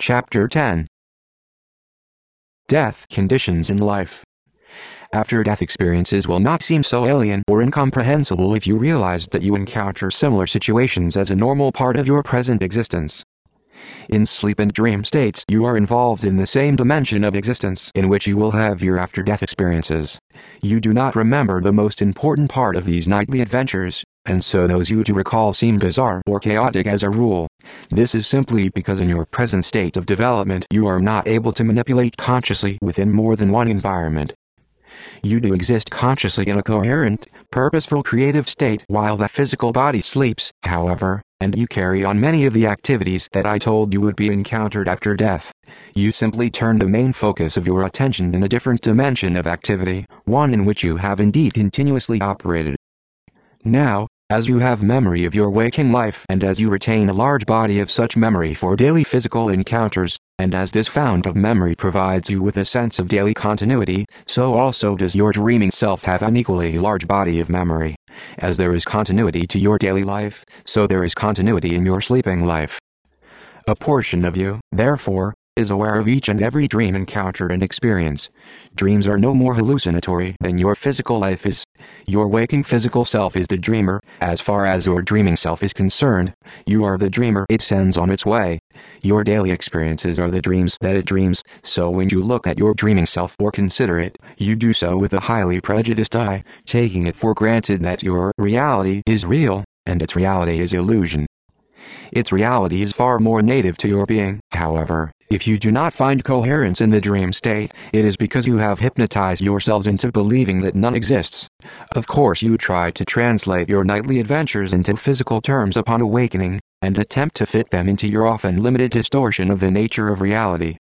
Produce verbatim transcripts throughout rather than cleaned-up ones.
Chapter ten. Death Conditions in Life. After-death experiences will not seem so alien or incomprehensible if you realize that you encounter similar situations as a normal part of your present existence. In sleep and dream states, you are involved in the same dimension of existence in which you will have your after-death experiences. You do not remember the most important part of these nightly adventures, and so those you do recall seem bizarre or chaotic as a rule. This is simply because in your present state of development you are not able to manipulate consciously within more than one environment. You do exist consciously in a coherent, purposeful creative state while the physical body sleeps, however, and you carry on many of the activities that I told you would be encountered after death. You simply turn the main focus of your attention in a different dimension of activity, one in which you have indeed continuously operated. Now, as you have memory of your waking life and as you retain a large body of such memory for daily physical encounters, and as this fount of memory provides you with a sense of daily continuity, so also does your dreaming self have an equally large body of memory. As there is continuity to your daily life, so there is continuity in your sleeping life. A portion of you, therefore, is aware of each and every dream encounter and experience. Dreams are no more hallucinatory than your physical life is. Your waking physical self is the dreamer. As far as your dreaming self is concerned, you are the dreamer it sends on its way. Your daily experiences are the dreams that it dreams, so when you look at your dreaming self or consider it, you do so with a highly prejudiced eye, taking it for granted that your reality is real, and its reality is illusion. Its reality is far more native to your being, however. If you do not find coherence in the dream state, it is because you have hypnotized yourselves into believing that none exists. Of course, you try to translate your nightly adventures into physical terms upon awakening, and attempt to fit them into your often limited distortion of the nature of reality.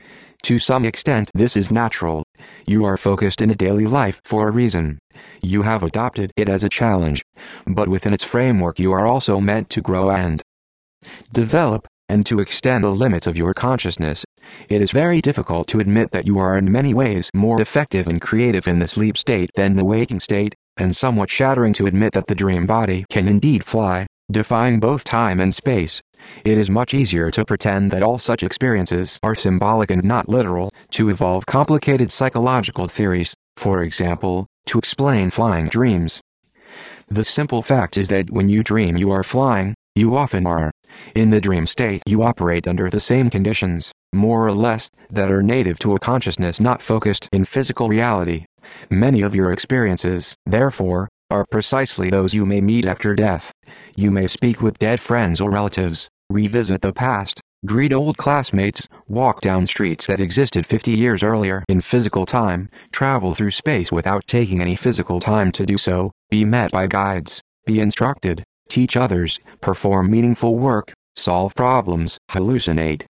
To some extent, this is natural. You are focused in a daily life for a reason. You have adopted it as a challenge, but within its framework you are also meant to grow and develop, and to extend the limits of your consciousness. It is very difficult to admit that you are in many ways more effective and creative in the sleep state than the waking state, and somewhat shattering to admit that the dream body can indeed fly, defying both time and space. It is much easier to pretend that all such experiences are symbolic and not literal, to evolve complicated psychological theories, for example, to explain flying dreams. The simple fact is that when you dream you are flying, you often are. In the dream state you operate under the same conditions, more or less, that are native to a consciousness not focused in physical reality. Many of your experiences, therefore, are precisely those you may meet after death. You may speak with dead friends or relatives, revisit the past, greet old classmates, walk down streets that existed fifty years earlier in physical time, travel through space without taking any physical time to do so, be met by guides, be instructed, teach others, perform meaningful work, solve problems, hallucinate.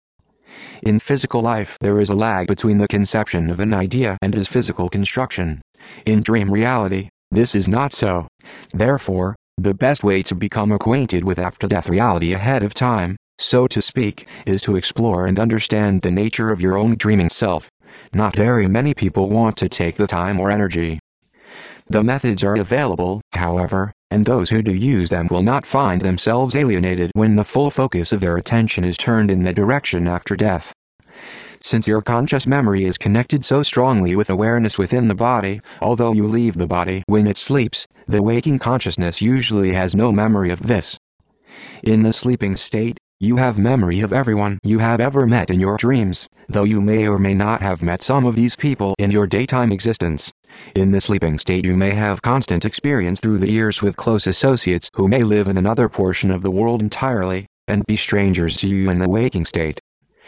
In physical life there is a lag between the conception of an idea and its physical construction. In dream reality, this is not so. Therefore, the best way to become acquainted with after-death reality ahead of time, so to speak, is to explore and understand the nature of your own dreaming self. Not very many people want to take the time or energy. The methods are available, however, and those who do use them will not find themselves alienated when the full focus of their attention is turned in the direction after death. Since your conscious memory is connected so strongly with awareness within the body, although you leave the body when it sleeps, the waking consciousness usually has no memory of this. In the sleeping state, you have memory of everyone you have ever met in your dreams, though you may or may not have met some of these people in your daytime existence. In the sleeping state you may have constant experience through the years with close associates who may live in another portion of the world entirely, and be strangers to you in the waking state.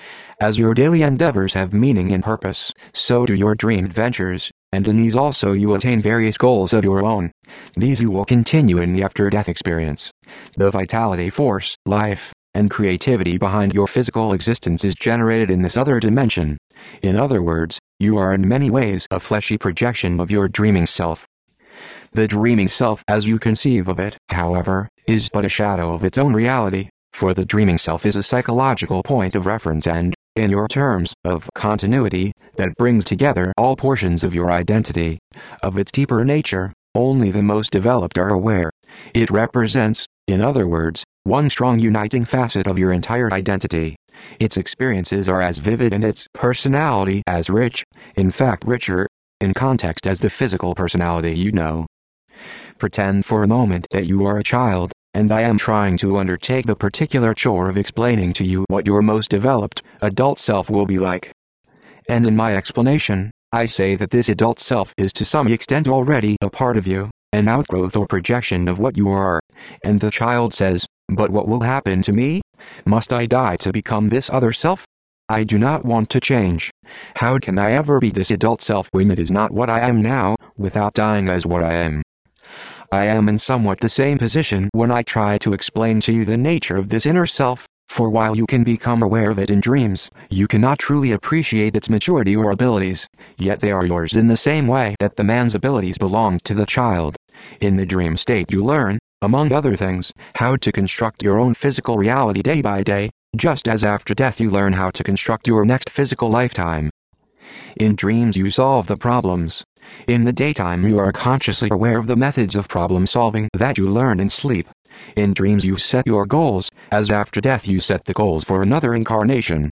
As your daily endeavors have meaning and purpose, so do your dream adventures, and in these also you attain various goals of your own. These you will continue in the after-death experience. The vitality, force, life, and creativity behind your physical existence is generated in this other dimension. In other words, you are in many ways a fleshy projection of your dreaming self. The dreaming self as you conceive of it, however, is but a shadow of its own reality, for the dreaming self is a psychological point of reference and, in your terms, of continuity, that brings together all portions of your identity. Of its deeper nature, only the most developed are aware. It represents, in other words, one strong uniting facet of your entire identity. Its experiences are as vivid and its personality as rich, in fact richer, in context as the physical personality you know. Pretend for a moment that you are a child, and I am trying to undertake the particular chore of explaining to you what your most developed, adult self will be like. And in my explanation, I say that this adult self is to some extent already a part of you, an outgrowth or projection of what you are, and the child says, "But what will happen to me? Must I die to become this other self? I do not want to change. How can I ever be this adult self when it is not what I am now, without dying as what I am?" I am in somewhat the same position when I try to explain to you the nature of this inner self, for while you can become aware of it in dreams, you cannot truly appreciate its maturity or abilities, yet they are yours in the same way that the man's abilities belong to the child. In the dream state you learn, among other things, how to construct your own physical reality day by day, just as after death you learn how to construct your next physical lifetime. In dreams you solve the problems. In the daytime you are consciously aware of the methods of problem solving that you learn in sleep. In dreams you set your goals, as after death you set the goals for another incarnation.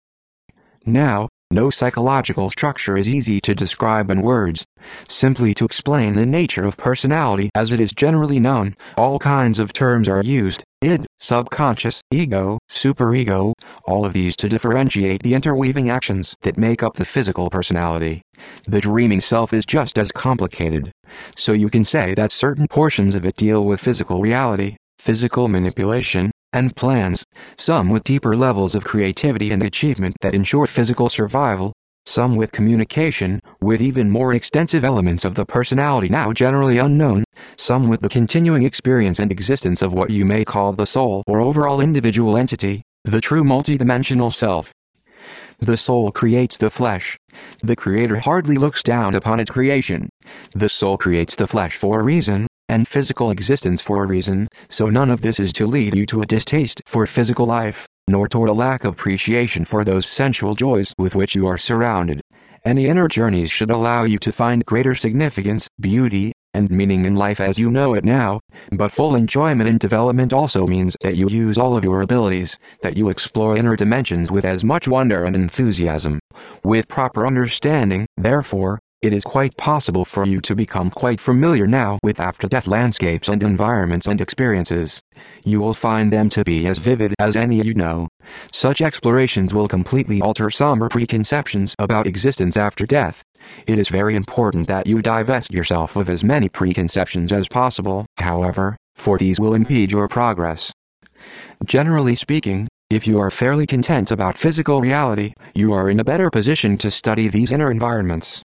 Now, no psychological structure is easy to describe in words. Simply to explain the nature of personality as it is generally known, all kinds of terms are used: id, subconscious, ego, superego, all of these to differentiate the interweaving actions that make up the physical personality. The dreaming self is just as complicated. So you can say that certain portions of it deal with physical reality, physical manipulation, and plans, some with deeper levels of creativity and achievement that ensure physical survival, some with communication, with even more extensive elements of the personality now generally unknown, some with the continuing experience and existence of what you may call the soul or overall individual entity, the true multidimensional self. The soul creates the flesh. The Creator hardly looks down upon its creation. The soul creates the flesh for a reason, and physical existence for a reason, so none of this is to lead you to a distaste for physical life, nor toward a lack of appreciation for those sensual joys with which you are surrounded. Any inner journeys should allow you to find greater significance, beauty, and meaning in life as you know it now, but full enjoyment and development also means that you use all of your abilities, that you explore inner dimensions with as much wonder and enthusiasm. With proper understanding, therefore, it is quite possible for you to become quite familiar now with after-death landscapes and environments and experiences. You will find them to be as vivid as any you know. Such explorations will completely alter somber preconceptions about existence after death. It is very important that you divest yourself of as many preconceptions as possible, however, for these will impede your progress. Generally speaking, if you are fairly content about physical reality, you are in a better position to study these inner environments.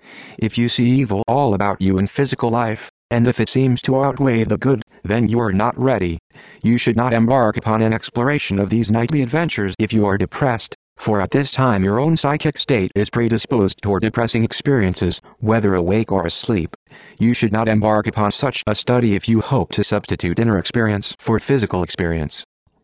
If you see evil all about you in physical life, and if it seems to outweigh the good, then you are not ready. You should not embark upon an exploration of these nightly adventures if you are depressed, for at this time your own psychic state is predisposed toward depressing experiences, whether awake or asleep. You should not embark upon such a study if you hope to substitute inner experience for physical experience.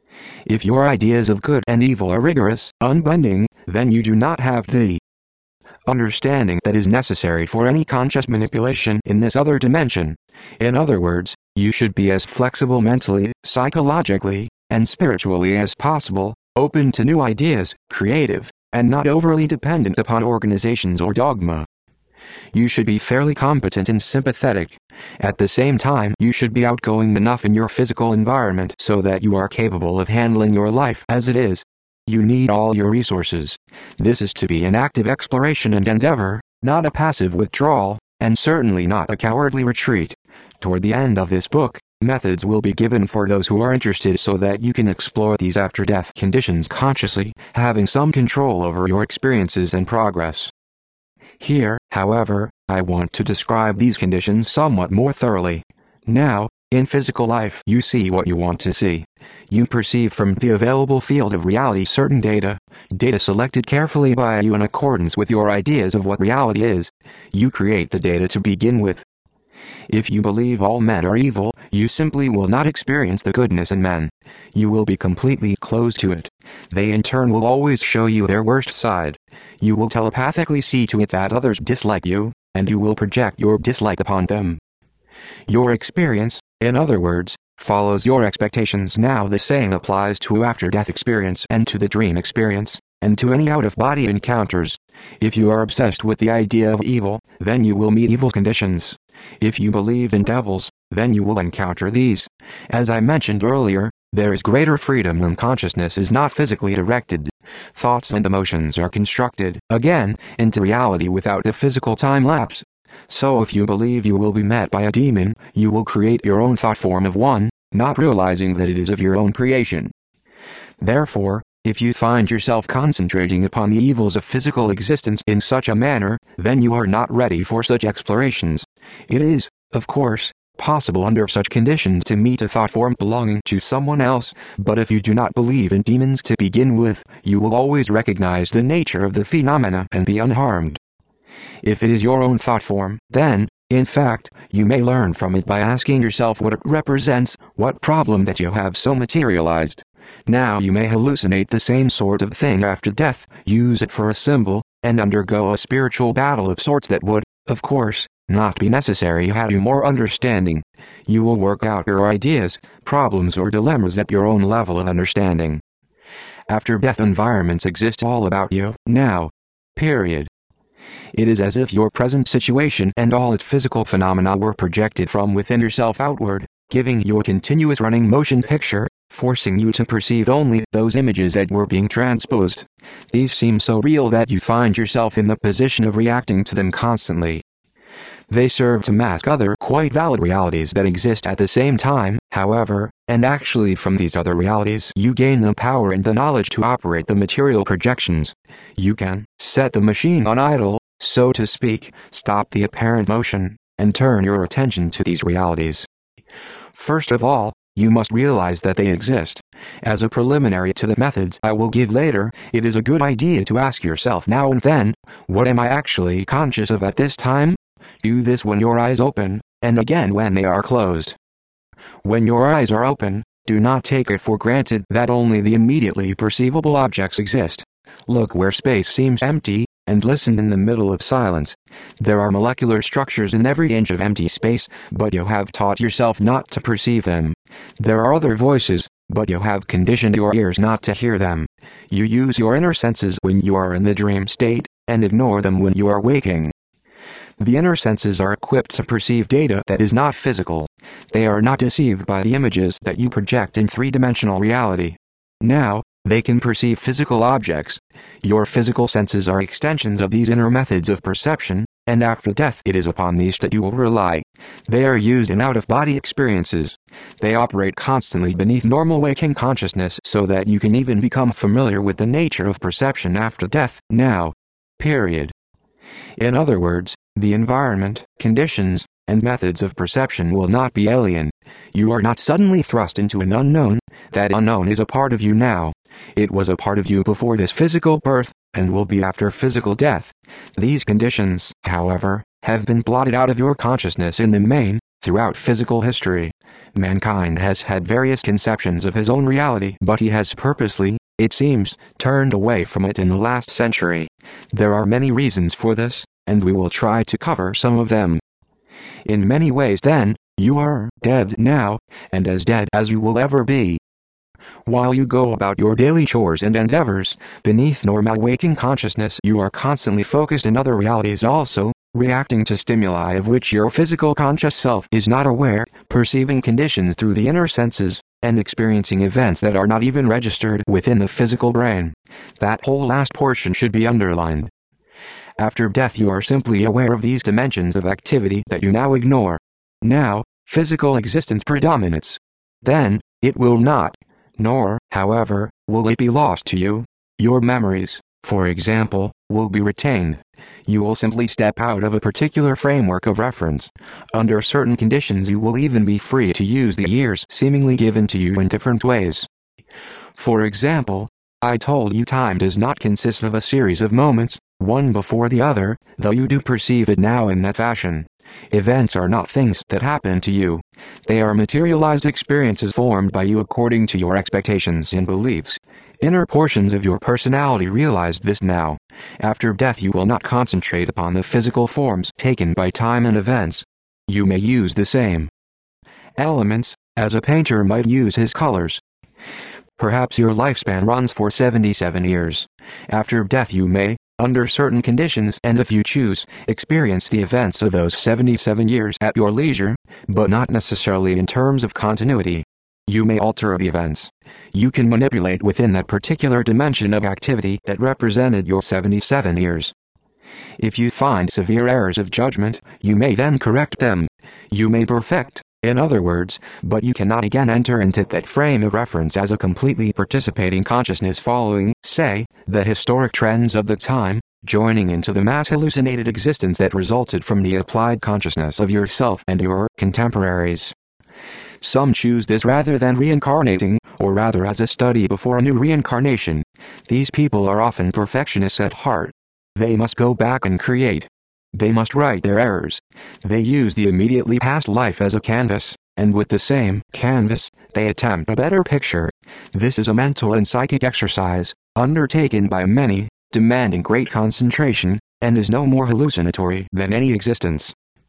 If your ideas of good and evil are rigorous, unbending, then you do not have the understanding that is necessary for any conscious manipulation in this other dimension. In other words, you should be as flexible mentally, psychologically, and spiritually as possible, open to new ideas, creative, and not overly dependent upon organizations or dogma. You should be fairly competent and sympathetic. At the same time, you should be outgoing enough in your physical environment so that you are capable of handling your life as it is. You need all your resources. This is to be an active exploration and endeavor, not a passive withdrawal, and certainly not a cowardly retreat. Toward the end of this book, methods will be given for those who are interested so that you can explore these after-death conditions consciously, having some control over your experiences and progress. Here, however, I want to describe these conditions somewhat more thoroughly. Now, in physical life you see what you want to see. You perceive from the available field of reality certain data, data selected carefully by you in accordance with your ideas of what reality is. You create the data to begin with. If you believe all men are evil, you simply will not experience the goodness in men. You will be completely closed to it. They in turn will always show you their worst side. You will telepathically see to it that others dislike you, and you will project your dislike upon them. Your experience, in other words, follows your expectations. Now the same applies to after-death experience and to the dream experience, and to any out-of-body encounters. If you are obsessed with the idea of evil, then you will meet evil conditions. If you believe in devils, then you will encounter these. As I mentioned earlier, there is greater freedom when consciousness is not physically directed. Thoughts and emotions are constructed, again, into reality without the physical time lapse. So if you believe you will be met by a demon, you will create your own thought form of one, not realizing that it is of your own creation. Therefore, if you find yourself concentrating upon the evils of physical existence in such a manner, then you are not ready for such explorations. It is, of course, possible under such conditions to meet a thought form belonging to someone else, but if you do not believe in demons to begin with, you will always recognize the nature of the phenomena and be unharmed. If it is your own thought form, then, in fact, you may learn from it by asking yourself what it represents, what problem that you have so materialized. Now you may hallucinate the same sort of thing after death, use it for a symbol, and undergo a spiritual battle of sorts that would, of course, not be necessary had you more understanding. You will work out your ideas, problems or dilemmas at your own level of understanding. After-death environments exist all about you, now. Period. It is as if your present situation and all its physical phenomena were projected from within yourself outward, giving you a continuous running motion picture, forcing you to perceive only those images that were being transposed. These seem so real that you find yourself in the position of reacting to them constantly. They serve to mask other quite valid realities that exist at the same time, however, and actually from these other realities you gain the power and the knowledge to operate the material projections. You can set the machine on idle, so to speak, stop the apparent motion, and turn your attention to these realities. First of all, you must realize that they exist. As a preliminary to the methods I will give later, it is a good idea to ask yourself now and then, what am I actually conscious of at this time? Do this when your eyes open, and again when they are closed. When your eyes are open, do not take it for granted that only the immediately perceivable objects exist. Look where space seems empty, and listen in the middle of silence. There are molecular structures in every inch of empty space, but you have taught yourself not to perceive them. There are other voices, but you have conditioned your ears not to hear them. You use your inner senses when you are in the dream state, and ignore them when you are waking. The inner senses are equipped to perceive data that is not physical. They are not deceived by the images that you project in three-dimensional reality. Now, they can perceive physical objects. Your physical senses are extensions of these inner methods of perception, and after death it is upon these that you will rely. They are used in out-of-body experiences. They operate constantly beneath normal waking consciousness so that you can even become familiar with the nature of perception after death, now. Period. In other words, the environment, conditions, and methods of perception will not be alien. You are not suddenly thrust into an unknown. That unknown is a part of you now. It was a part of you before this physical birth, and will be after physical death. These conditions, however, have been blotted out of your consciousness in the main, throughout physical history. Mankind has had various conceptions of his own reality, but he has purposely, it seems, turned away from it in the last century. There are many reasons for this, and we will try to cover some of them. In many ways then, you are dead now, and as dead as you will ever be. While you go about your daily chores and endeavors, beneath normal waking consciousness you are constantly focused in other realities also, reacting to stimuli of which your physical conscious self is not aware, perceiving conditions through the inner senses, and experiencing events that are not even registered within the physical brain. That whole last portion should be underlined. After death you are simply aware of these dimensions of activity that you now ignore. Now, physical existence predominates. Then, it will not. Nor, however, will it be lost to you. Your memories, for example, will be retained. You will simply step out of a particular framework of reference. Under certain conditions you will even be free to use the years seemingly given to you in different ways. For example, I told you time does not consist of a series of moments, one before the other, though you do perceive it now in that fashion. Events are not things that happen to you. They are materialized experiences formed by you according to your expectations and beliefs. Inner portions of your personality realize this now. After death you will not concentrate upon the physical forms taken by time and events. You may use the same elements, as a painter might use his colors. Perhaps your lifespan runs for seventy-seven years. After death you may, under certain conditions and if you choose, experience the events of those seventy-seven years at your leisure, but not necessarily in terms of continuity. You may alter the events. You can manipulate within that particular dimension of activity that represented your seventy-seven years. If you find severe errors of judgment, you may then correct them. You may perfect, in other words, but you cannot again enter into that frame of reference as a completely participating consciousness following, say, the historic trends of the time, joining into the mass hallucinated existence that resulted from the applied consciousness of yourself and your contemporaries. Some choose this rather than reincarnating, or rather as a study before a new reincarnation. These people are often perfectionists at heart. They must go back and create. They must right their errors. They use the immediately past life as a canvas, and with the same canvas, they attempt a better picture. This is a mental and psychic exercise, undertaken by many, demanding great concentration, and is no more hallucinatory than any existence.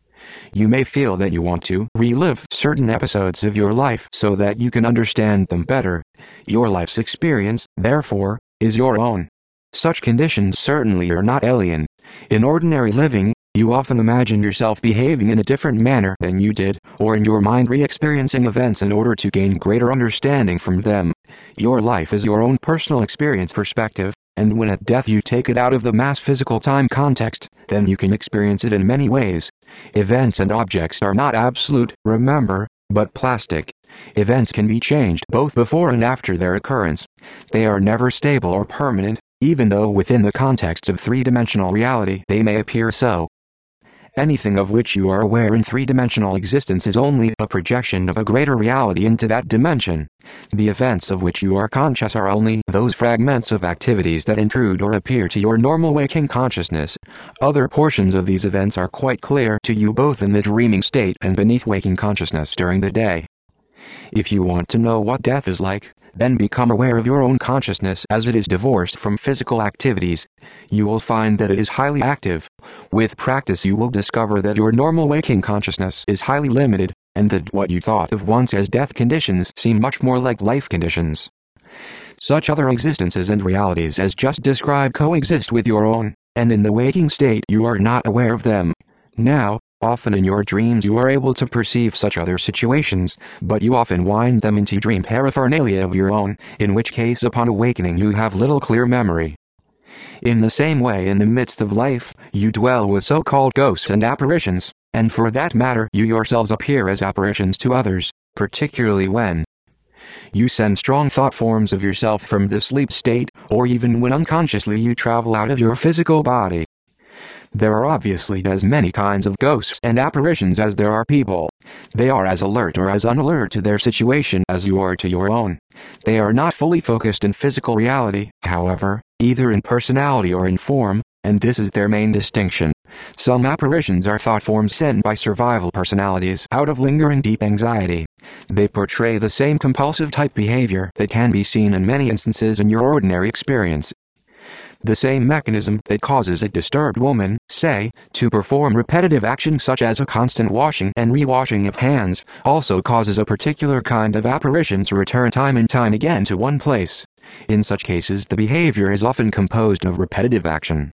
You may feel that you want to relive certain episodes of your life so that you can understand them better. Your life's experience, therefore, is your own. Such conditions certainly are not alien. In ordinary living, you often imagine yourself behaving in a different manner than you did, or in your mind re-experiencing events in order to gain greater understanding from them. Your life is your own personal experience perspective, and when at death you take it out of the mass physical time context, then you can experience it in many ways. Events and objects are not absolute, remember, but plastic. Events can be changed both before and after their occurrence. They are never stable or permanent, even though within the context of three-dimensional reality they may appear so. Anything of which you are aware in three-dimensional existence is only a projection of a greater reality into that dimension. The events of which you are conscious are only those fragments of activities that intrude or appear to your normal waking consciousness. Other portions of these events are quite clear to you both in the dreaming state and beneath waking consciousness during the day. If you want to know what death is like, then become aware of your own consciousness as it is divorced from physical activities. You will find that it is highly active. With practice you will discover that your normal waking consciousness is highly limited, and that what you thought of once as death conditions seem much more like life conditions. Such other existences and realities as just described coexist with your own, and in the waking state you are not aware of them. Now, often in your dreams you are able to perceive such other situations, but you often wind them into dream paraphernalia of your own, in which case upon awakening you have little clear memory. In the same way in the midst of life, you dwell with so-called ghosts and apparitions, and for that matter you yourselves appear as apparitions to others, particularly when you send strong thought forms of yourself from the sleep state, or even when unconsciously you travel out of your physical body. There are obviously as many kinds of ghosts and apparitions as there are people. They are as alert or as unalert to their situation as you are to your own. They are not fully focused in physical reality, however, either in personality or in form, and this is their main distinction. Some apparitions are thought forms sent by survival personalities out of lingering deep anxiety. They portray the same compulsive type behavior that can be seen in many instances in your ordinary experience. The same mechanism that causes a disturbed woman, say, to perform repetitive actions such as a constant washing and re-washing of hands, also causes a particular kind of apparition to return time and time again to one place. In such cases the behavior is often composed of repetitive action.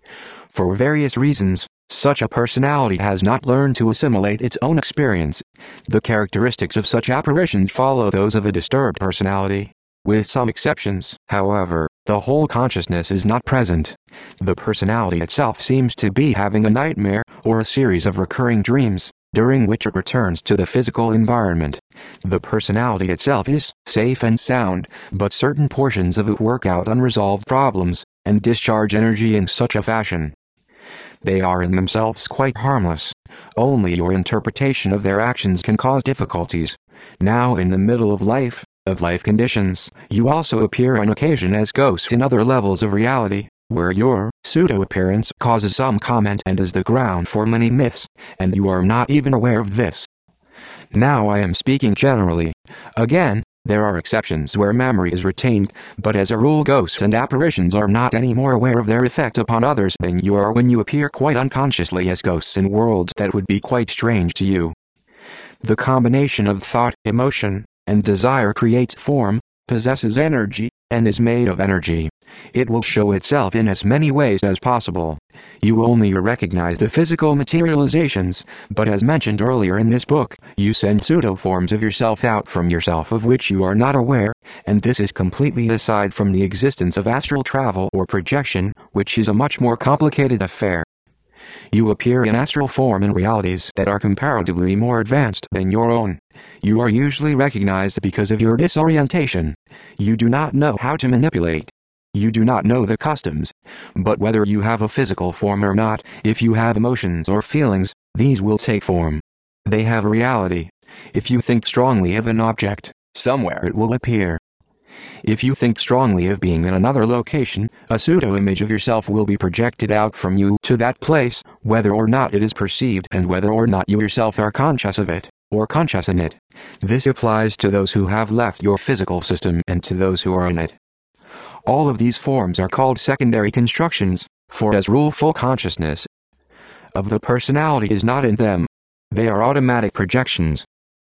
For various reasons, such a personality has not learned to assimilate its own experience. The characteristics of such apparitions follow those of a disturbed personality. With some exceptions, however, the whole consciousness is not present. The personality itself seems to be having a nightmare, or a series of recurring dreams, during which it returns to the physical environment. The personality itself is safe and sound, but certain portions of it work out unresolved problems, and discharge energy in such a fashion. They are in themselves quite harmless. Only your interpretation of their actions can cause difficulties. Now in the middle of life, of life conditions, you also appear on occasion as ghosts in other levels of reality, where your pseudo-appearance causes some comment and is the ground for many myths, and you are not even aware of this. Now I am speaking generally. Again, there are exceptions where memory is retained, but as a rule ghosts and apparitions are not any more aware of their effect upon others than you are when you appear quite unconsciously as ghosts in worlds that would be quite strange to you. The combination of thought, emotion, and desire creates form, possesses energy, and is made of energy. It will show itself in as many ways as possible. You only recognize the physical materializations, but as mentioned earlier in this book, you send pseudo-forms of yourself out from yourself of which you are not aware, and this is completely aside from the existence of astral travel or projection, which is a much more complicated affair. You appear in astral form in realities that are comparatively more advanced than your own. You are usually recognized because of your disorientation. You do not know how to manipulate. You do not know the customs. But whether you have a physical form or not, if you have emotions or feelings, these will take form. They have a reality. If you think strongly of an object, somewhere it will appear. If you think strongly of being in another location, a pseudo-image of yourself will be projected out from you to that place, whether or not it is perceived and whether or not you yourself are conscious of it, or conscious in it. This applies to those who have left your physical system and to those who are in it. All of these forms are called secondary constructions, for as rule full consciousness of the personality is not in them. They are automatic projections.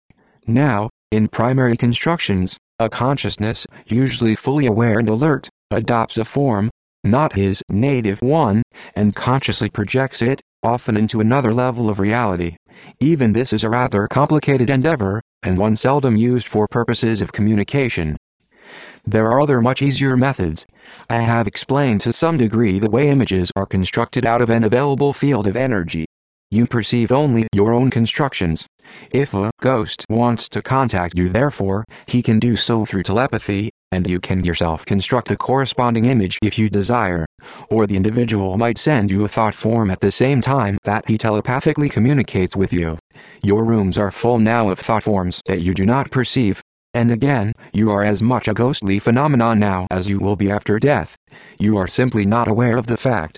Now, in primary constructions, a consciousness, usually fully aware and alert, adopts a form, not his native one, and consciously projects it, often into another level of reality. Even this is a rather complicated endeavor, and one seldom used for purposes of communication. There are other much easier methods. I have explained to some degree the way images are constructed out of an available field of energy. You perceive only your own constructions. If a ghost wants to contact you, therefore, he can do so through telepathy, and you can yourself construct the corresponding image if you desire. Or the individual might send you a thought form at the same time that he telepathically communicates with you. Your rooms are full now of thought forms that you do not perceive. And again, you are as much a ghostly phenomenon now as you will be after death. You are simply not aware of the fact.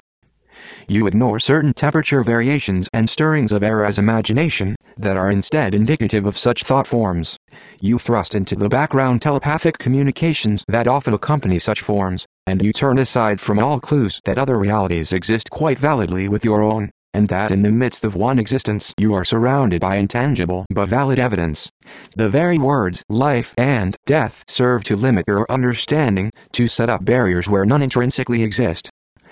You ignore certain temperature variations and stirrings of air as imagination, that are instead indicative of such thought forms. You thrust into the background telepathic communications that often accompany such forms, and you turn aside from all clues that other realities exist quite validly with your own, and that in the midst of one existence you are surrounded by intangible but valid evidence. The very words life and death serve to limit your understanding, to set up barriers where none intrinsically exist.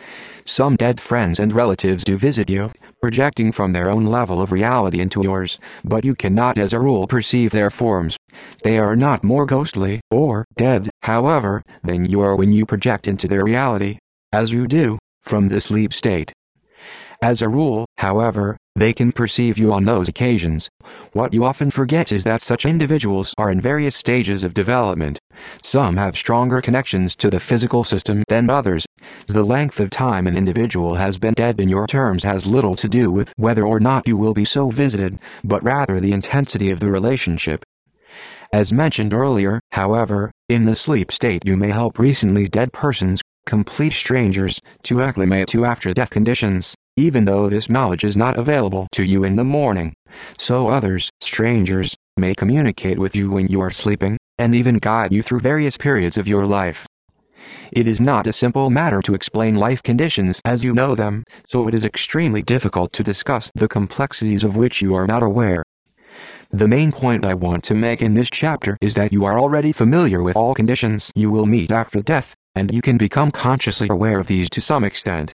Some dead friends and relatives do visit you, projecting from their own level of reality into yours, but you cannot as a rule perceive their forms. They are not more ghostly, or dead, however, than you are when you project into their reality, as you do, from the sleep state. As a rule, however, they can perceive you on those occasions. What you often forget is that such individuals are in various stages of development. Some have stronger connections to the physical system than others. The length of time an individual has been dead in your terms has little to do with whether or not you will be so visited, but rather the intensity of the relationship. As mentioned earlier, however, in the sleep state you may help recently dead persons, complete strangers, to acclimate to after-death conditions, even though this knowledge is not available to you in the morning. So others, strangers, may communicate with you when you are sleeping, and even guide you through various periods of your life. It is not a simple matter to explain life conditions as you know them, so it is extremely difficult to discuss the complexities of which you are not aware. The main point I want to make in this chapter is that you are already familiar with all conditions you will meet after death, and you can become consciously aware of these to some extent.